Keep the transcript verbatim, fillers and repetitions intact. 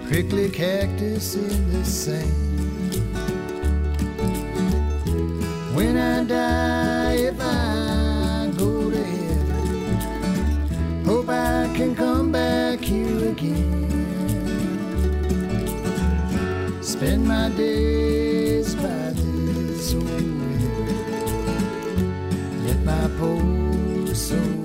prickly cactus in the sand. When I die, if I go to heaven, hope I can come back here again. Spend my days by this old river, let my poor soul